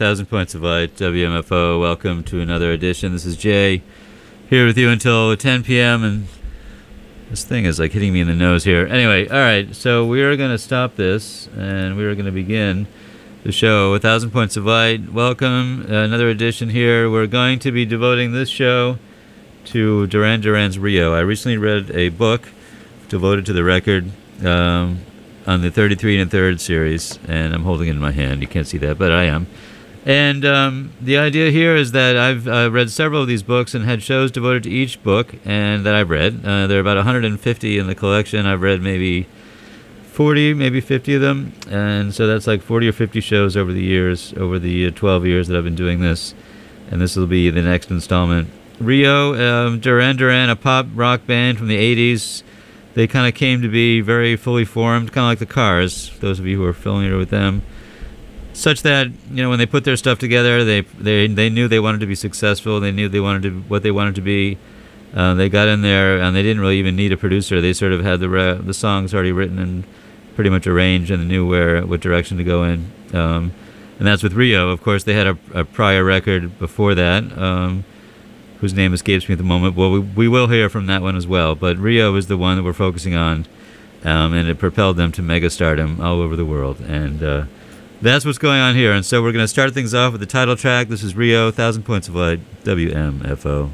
1,000 Points of Light, WMFO. Welcome to another edition. This is Jay, here with you until 10 p.m. And this thing is like hitting me in the nose here. Anyway, all right, so we are going to stop this, and we are going to begin the show, 1,000 Points of Light. Welcome, another edition here. We're going to be devoting this show to Duran Duran's Rio. I recently read a book devoted to the record on the 33 1/3 series, and I'm holding it in my hand. You can't see that, but I am. And the idea here is that I've read several of these books and had shows devoted to each book and that I've read. There are about 150 in the collection. I've read maybe 40, maybe 50 of them, and so that's like 40 or 50 shows over the years, over the 12 years that I've been doing this, and this will be the next installment. Rio, Duran Duran, a pop rock band from the 80s. They kind of came to be very fully formed, kind of like the Cars, those of you who are familiar with them, such that, you know, when they put their stuff together, they knew they wanted to be successful. They knew they wanted to what they wanted to be. They got in there, and they didn't really even need a producer. They sort of had the songs already written and pretty much arranged, and they knew what direction to go in. And that's with Rio. Of course, they had a prior record before that, whose name escapes me at the moment. Well, we will hear from that one as well. But Rio is the one that we're focusing on, and it propelled them to megastardom all over the world. And that's what's going on here. And so we're going to start things off with the title track. This is Rio, 1,000 Points of Light, WMFO.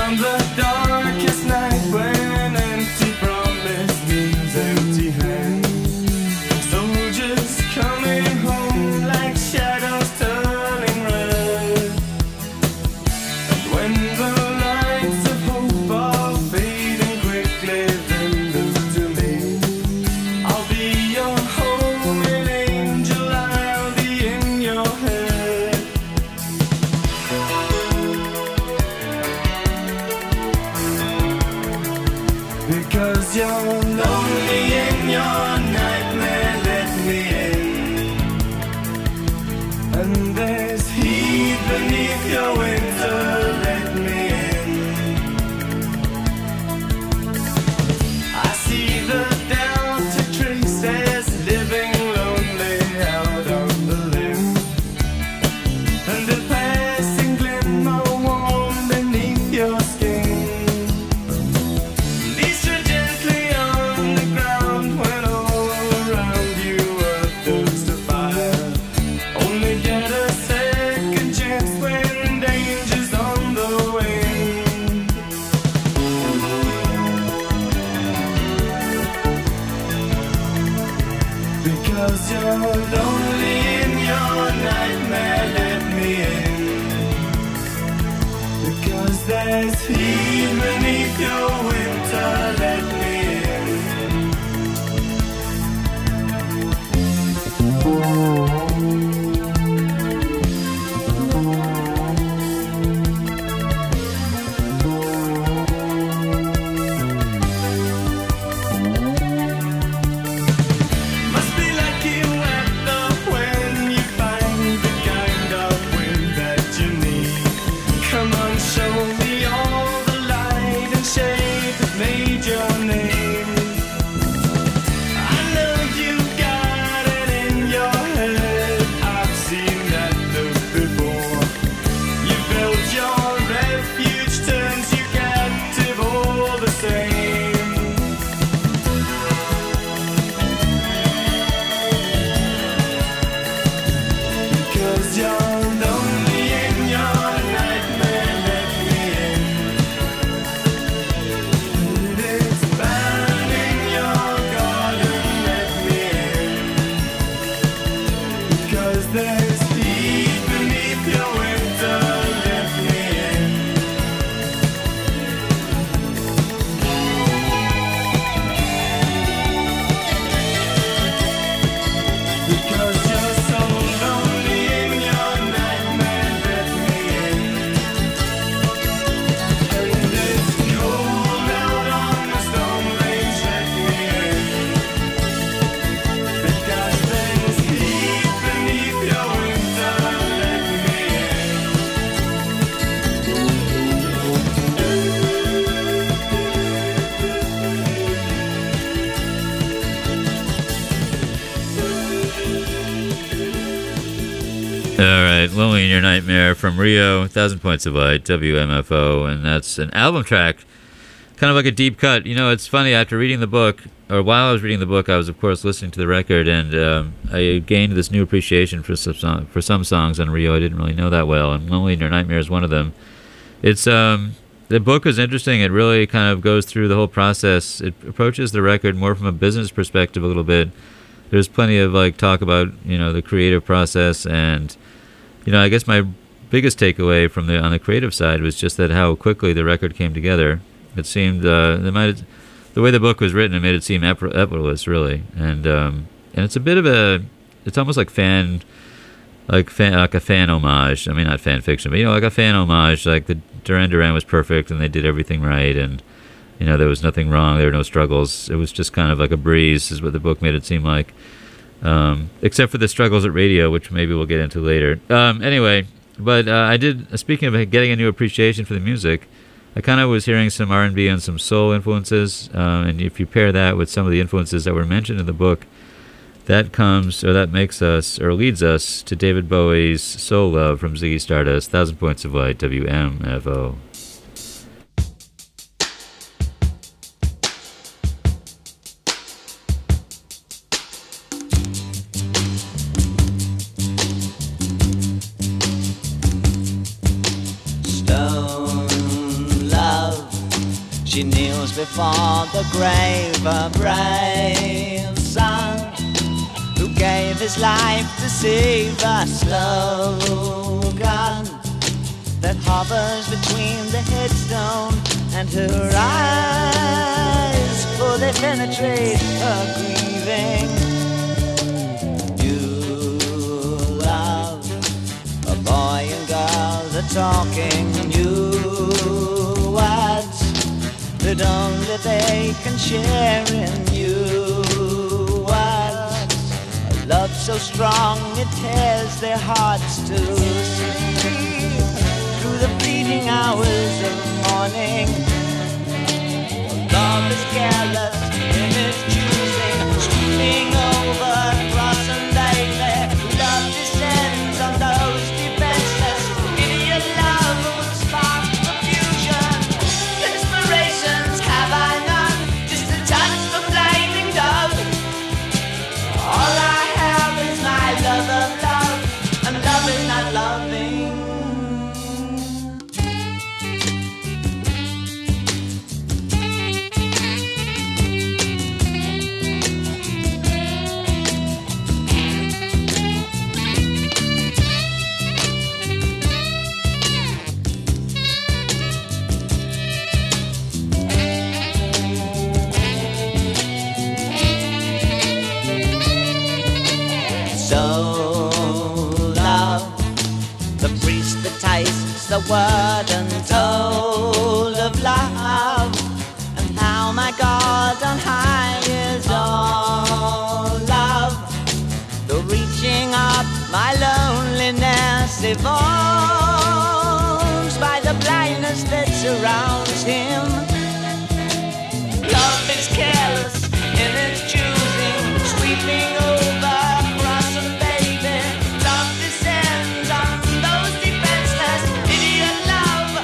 On the darkest night when empty promise means empty hands, soldiers coming home like shadows turning red. And when the lights of hope are fading quickly, then look to me. I'll be your homing angel, I'll be in your head. Because you're lonely in your nightmare, let me in. And there's heat beneath your winter, let me in. I see the delta traces living lonely out on the limb, and a passing glimmer warm beneath your skin. These are gently on the ground when all around you are thirst of fire. Only get a second chance when danger's on the wing. Because you're lonely in your nightmare, let me in. Because there's heat beneath your winter, let me in. Must be lucky weather when you find the kind of wind that you need. Come on, show me all the light and shade that made your name. I know you got it in your head, I've seen that look before. You built your refuge, turns you captive all the same. Because you're lonely in your nightmare, let me in. And it's bad in your garden, let me in. Because there's heat beneath your winter, let me in. Because you're so lonely in your nightmare, let me in. And it's cold out on the stone range, let me in. Because there's heat beneath your winter, let me All right, Lonely in Your Nightmare from Rio, 1,000 Points of Light, WMFO, and that's an album track, kind of like a deep cut. You know, it's funny, after reading the book, or while I was reading the book, I was, of course, listening to the record, and I gained this new appreciation for some songs on Rio I didn't really know that well, and Lonely in Your Nightmare is one of them. It's the book is interesting. It really kind of goes through the whole process. It approaches the record more from a business perspective a little bit. There's plenty of like talk about, you know, the creative process, and you know, I guess my biggest takeaway from on the creative side was just that how quickly the record came together. It seemed the way the book was written, it made it seem effortless, really, and it's a bit of it's almost like a fan homage. I mean, not fan fiction, but you know, like a fan homage. Like the Duran Duran was perfect, and they did everything right, and you know, there was nothing wrong. There were no struggles. It was just kind of like a breeze, is what the book made it seem like. Except for the struggles at radio, which maybe we'll get into later. Anyway, but I did, speaking of getting a new appreciation for the music, I kind of was hearing some R&B and some soul influences, and if you pair that with some of the influences that were mentioned in the book, that makes us, or leads us, to David Bowie's Soul Love from Ziggy Stardust, 1,000 Points of Light, WMFO. Stone love. kneels before the grave, a brave son who gave his life to save a slogan that hovers between the headstone and her eyes, for they penetrate her grieving. You love a boy and girl, they're talking new words that only they can share in you words. A love so strong it tears their hearts to sleep through the fleeting hours of morning. Love is careless in its choosing, sweeping over cross and daily. Love descends on those defenseless. Idiot love would spark confusion. Inspirations have I none, just a touch of flaming dove. All I have is my love of love, and love is not loving. So love, the priest that tastes the word untold of love, and how my God on high is all love. The reaching up my loneliness evolves by the blindness that surrounds him. Love is careless in its choosing, sweeping over cross and baby. Love descends on those defenseless. Idiot love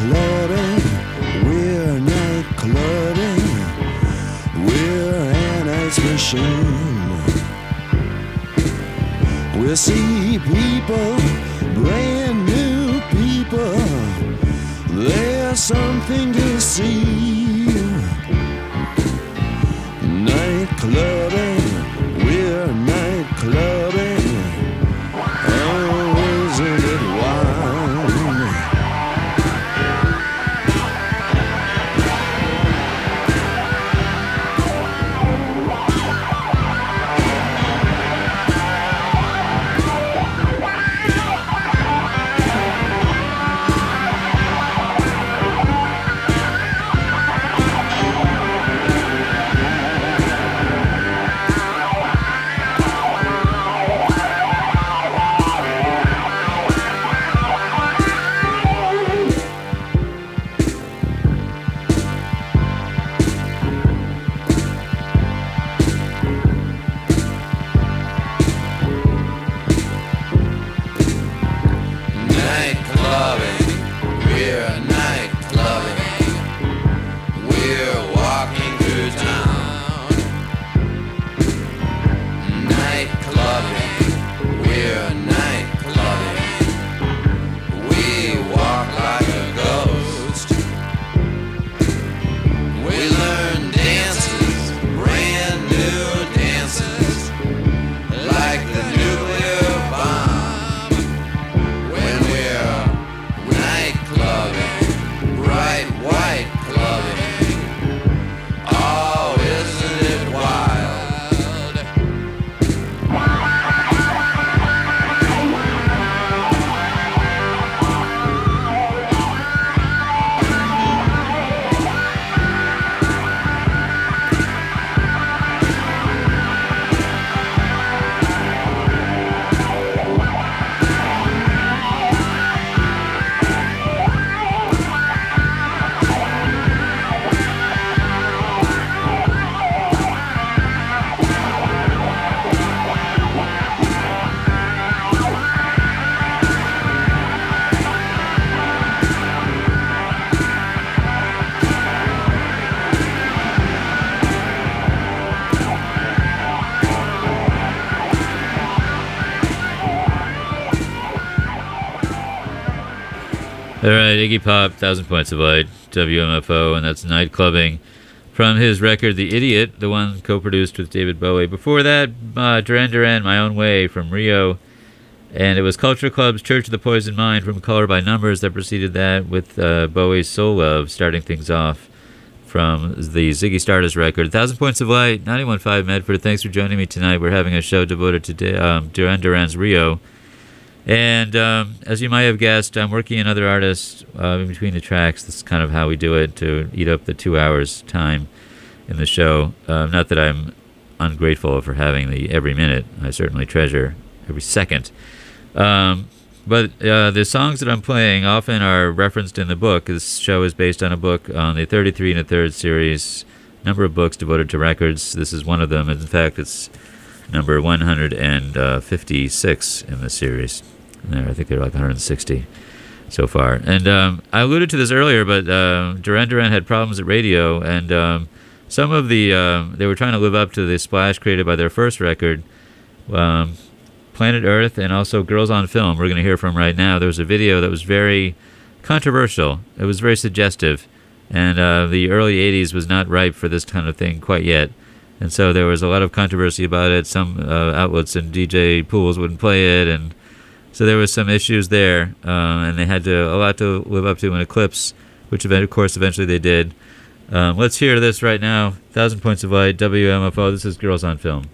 clubbing, we're night clubbing, we're an ice machine. We see people, brand new people, there's something to see. Night clubbing, we're night clubbing, oh, isn't it wild? All right, Iggy Pop, 1,000 Points of Light, WMFO, and that's Night Clubbing from his record The Idiot, the one co-produced with David Bowie. Before that, Duran Duran, My Own Way from Rio, and it was Culture Club's Church of the Poison Mind from Color by Numbers that preceded that, with Bowie's Soul Love starting things off from the Ziggy Stardust record. 1,000 Points of Light, 91.5 Medford. Thanks for joining me tonight. We're having a show devoted to Duran Duran's Rio. And as you might have guessed, I'm working in other artists in between the tracks. That's kind of how we do it, to eat up the 2 hours time in the show. Not that I'm ungrateful for having the every minute. I certainly treasure every second. But the songs that I'm playing often are referenced in the book. This show is based on a book on the 33 1/3 series, number of books devoted to records. This is one of them. In fact, it's number 156 in the series. There, I think they're like 160 so far. And I alluded to this earlier, but Duran Duran had problems at radio, and some of the they were trying to live up to the splash created by their first record, Planet Earth, and also Girls on Film. We're going to hear from right now. There was a video that was very controversial. It was very suggestive, and the early 80s was not ripe for this kind of thing quite yet. And so there was a lot of controversy about it. Some outlets and DJ pools wouldn't play it, and so there was some issues there. And they had a lot to live up to in Eclipse, which of course eventually they did. Let's hear this right now. 1,000 Points of Light, WMFO. This is Girls on Film.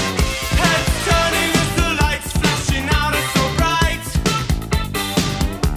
Heads turning as the lights flashing out are so bright.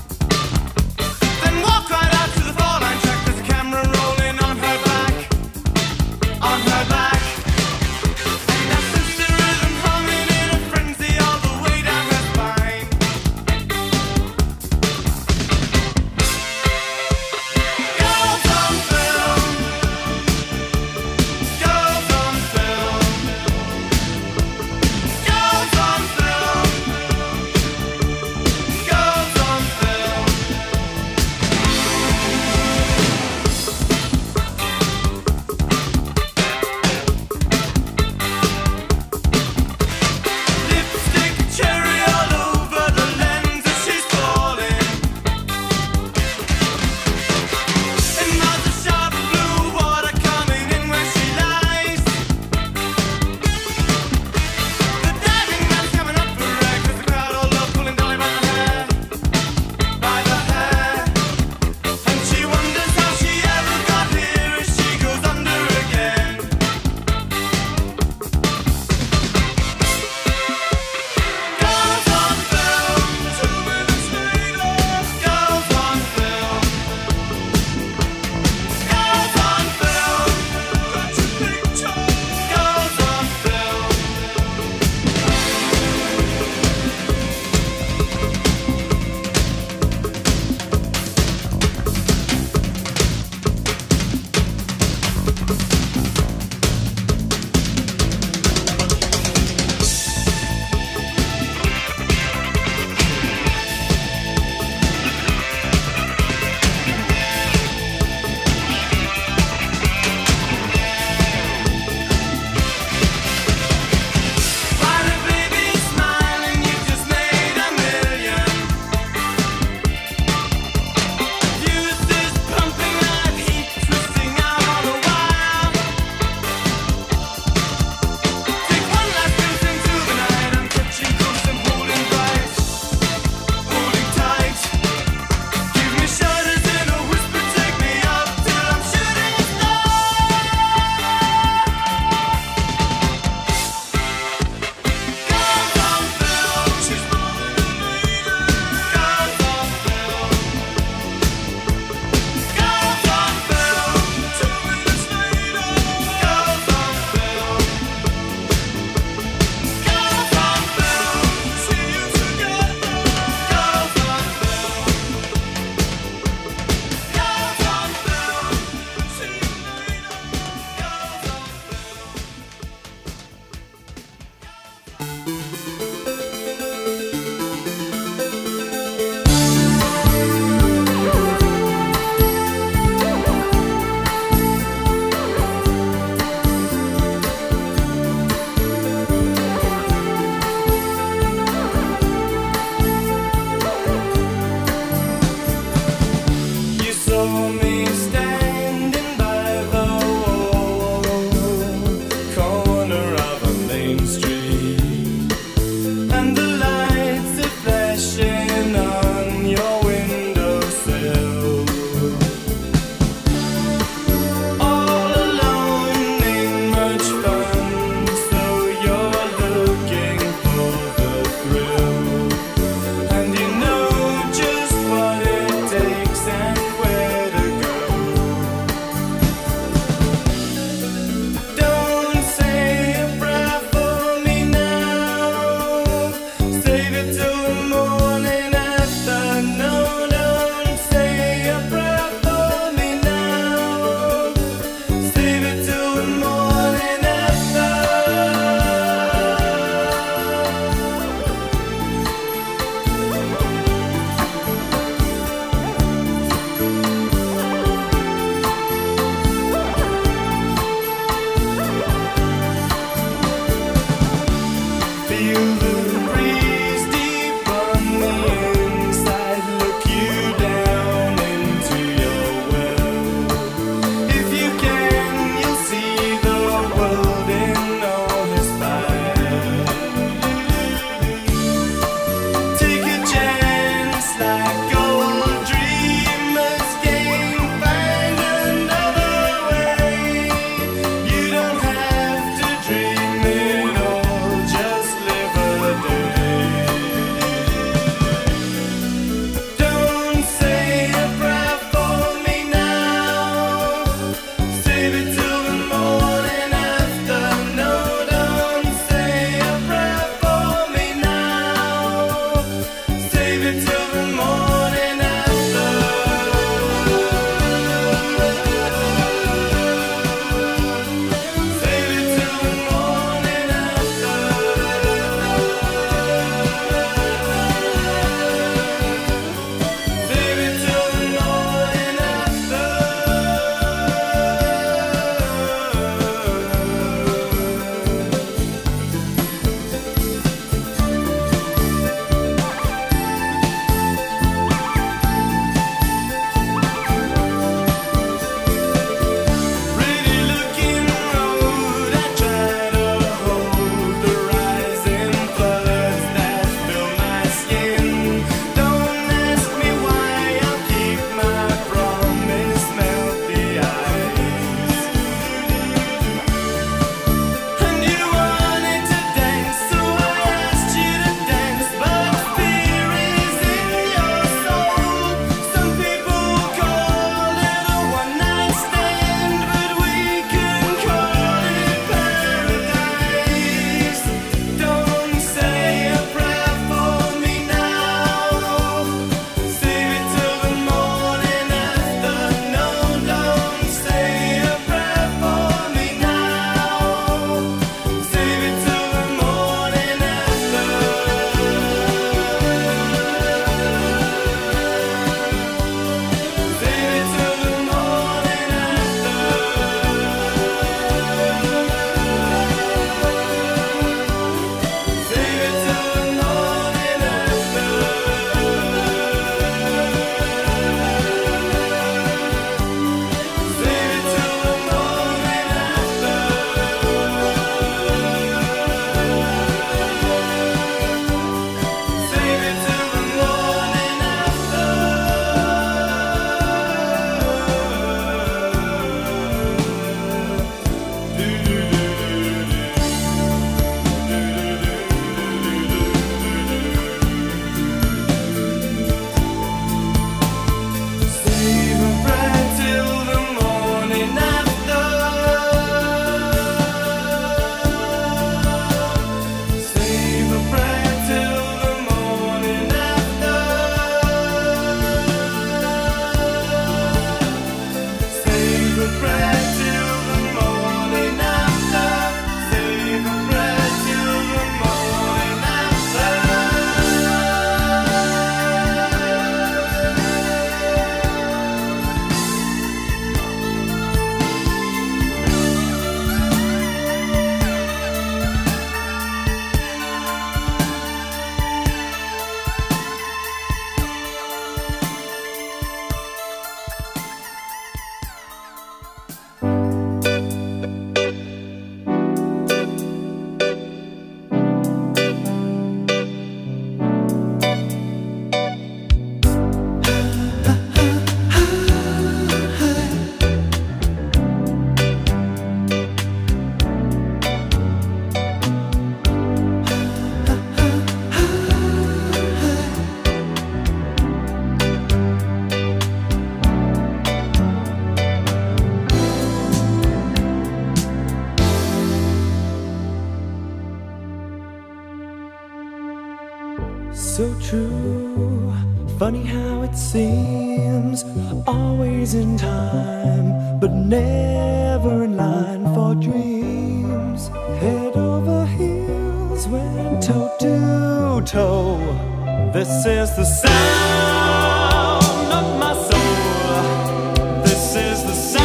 So true, funny how it seems, always in time, but never in line for dreams. Head over heels, went toe to toe. This is the sound of my soul. This is the sound.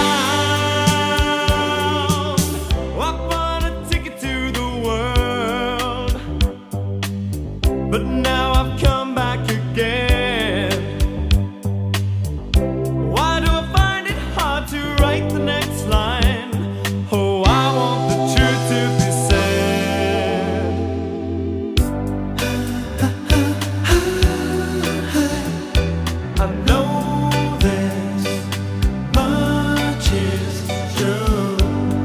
I bought a ticket to the world, but now I've come back again. Why do I find it hard to write the next line? Oh, I want the truth to be said. I know this much is true.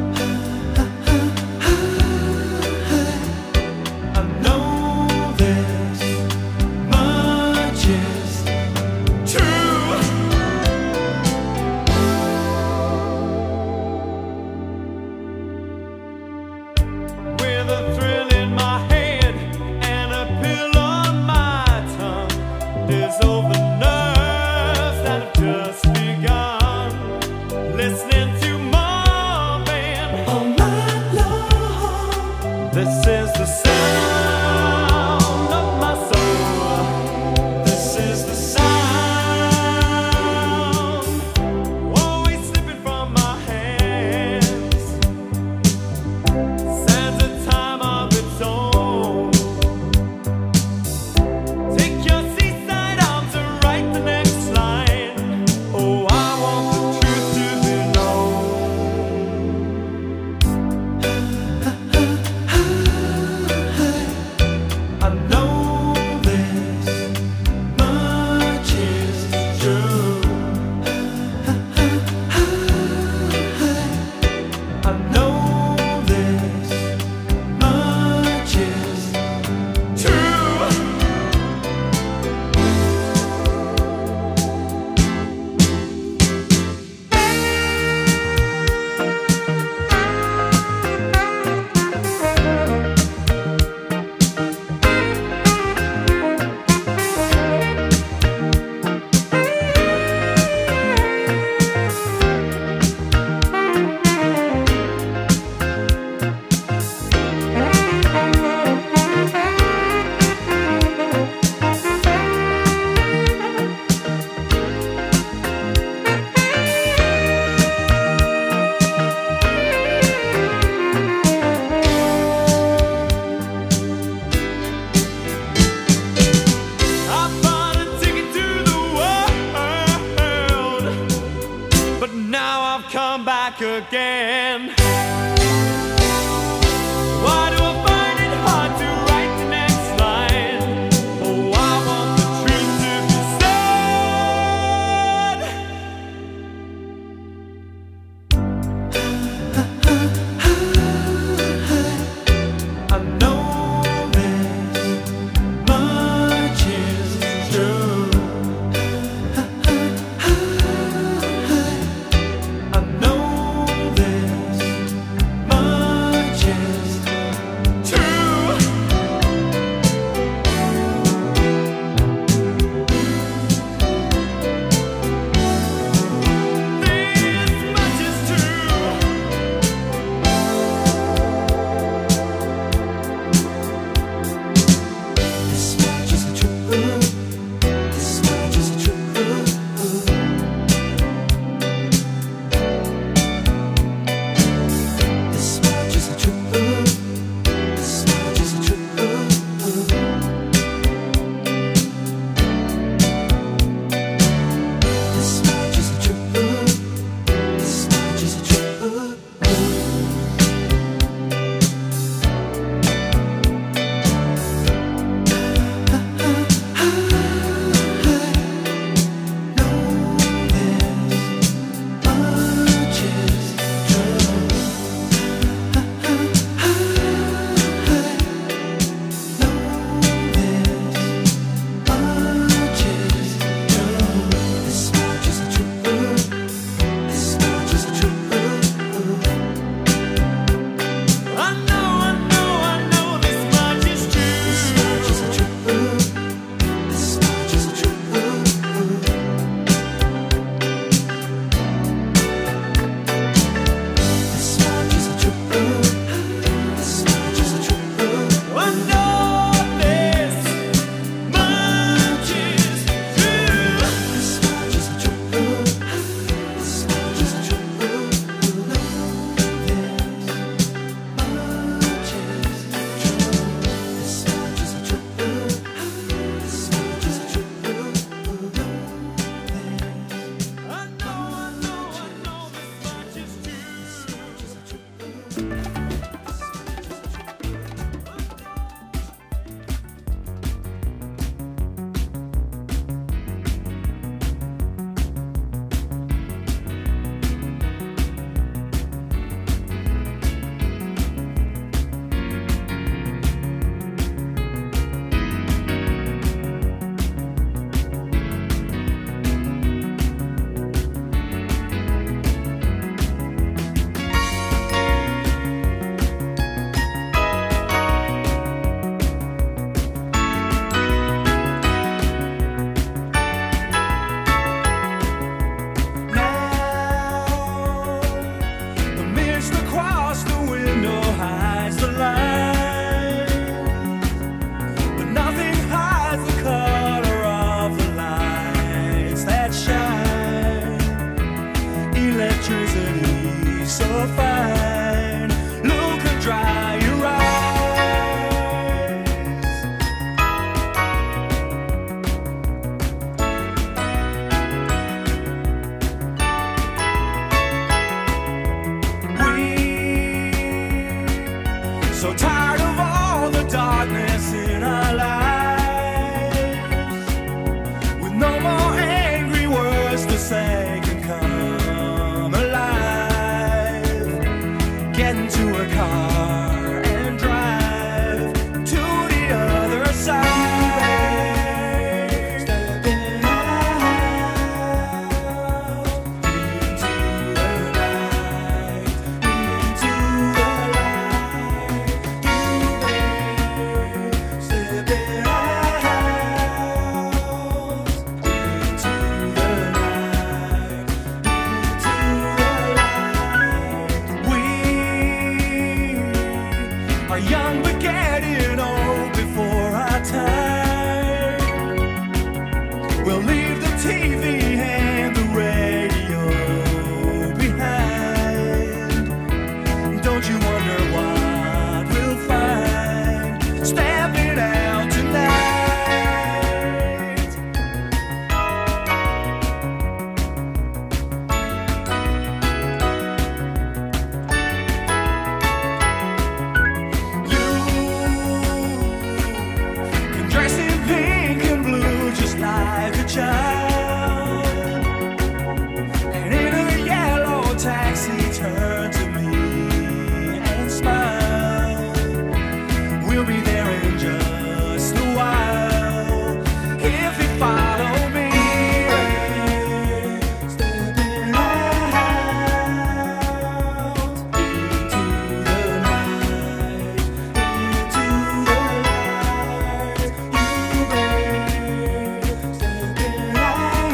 I know this much is true. With a thrill in my head and a pill on my tongue, dissolve the nerves that have just begun. Listening to Marvin all night long. This is the sound of my soul. This is the sound, always slipping from my hands. Stands a time of its own. Take your seaside arms and write the next line. Oh, I want the truth to be known. all the darkness in our lives, with no more angry words to say, can come alive. Get into a car and drive to the other side. Stepping out into the night, into the light. Stepping out into the night, into the light. We are young but getting old before our time. We'll leave the TV and the radio behind. Don't you wonder what we'll find stepping out tonight? You can dress in pink and blue just like a child, and in a yellow taxi turn to me and smile. We'll be there in just a while if you follow me. Stepping out into the night, into the light. You babe, stepping out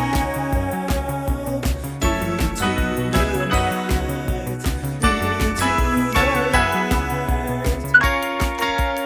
into the night, into the light.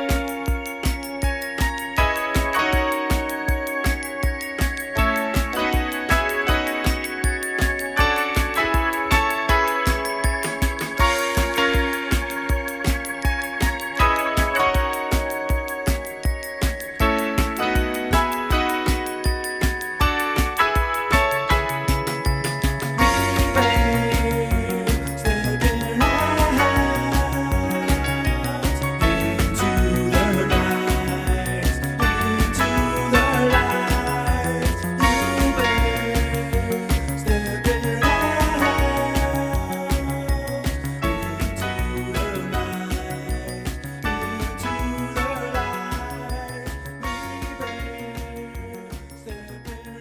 Stepping out into the night, into the light. You babe, stepping out into the night, into the light. Stepping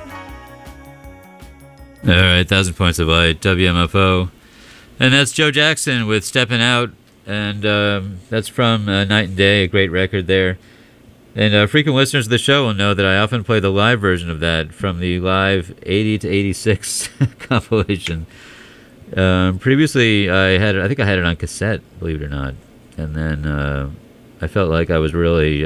out. All right, 1,000 Points of Light, WMFO. And that's Joe Jackson with Steppin' Out. And that's from Night and Day, a great record there. And frequent listeners of the show will know that I often play the live version of that from the live 80 to 86 compilation. Previously, I think I had it on cassette, believe it or not. And then I felt like I was really,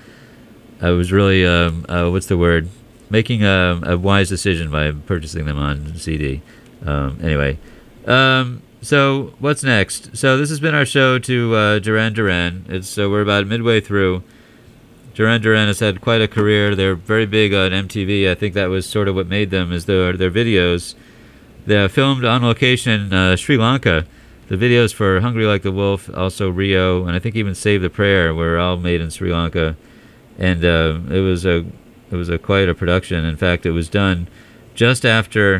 what's the word? Making a wise decision by purchasing them on CD. Anyway, so what's next? So this has been our show to Duran Duran. We're about midway through. Duran Duran has had quite a career. They're very big on MTV. I think that was sort of what made them, is their videos. They filmed on location in Sri Lanka. The videos for Hungry Like the Wolf, also Rio, and I think even Save the Prayer were all made in Sri Lanka. And it was quite a production. In fact, it was done just after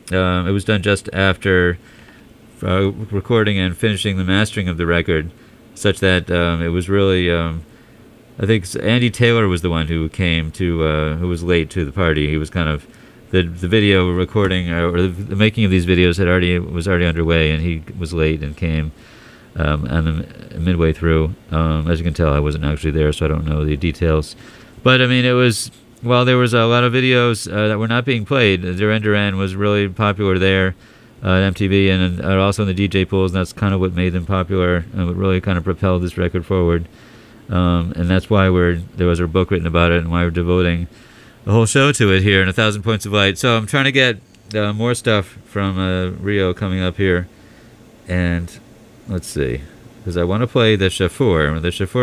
recording and finishing the mastering of the record, such that it was really. I think Andy Taylor was the one who came to who was late to the party. He was kind of the video recording or the making of these videos was already underway, and he was late and came midway through. As you can tell, I wasn't actually there, so I don't know the details. But I mean, it was. Well, there was a lot of videos that were not being played. Duran Duran was really popular there at MTV and also in the DJ pools, and that's kind of what made them popular and what really kind of propelled this record forward. And that's why there was a book written about it and why we're devoting the whole show to it here in 1,000 Points of Light. So I'm trying to get more stuff from Rio coming up here. And let's see, because I want to play the Shafur. The Shafur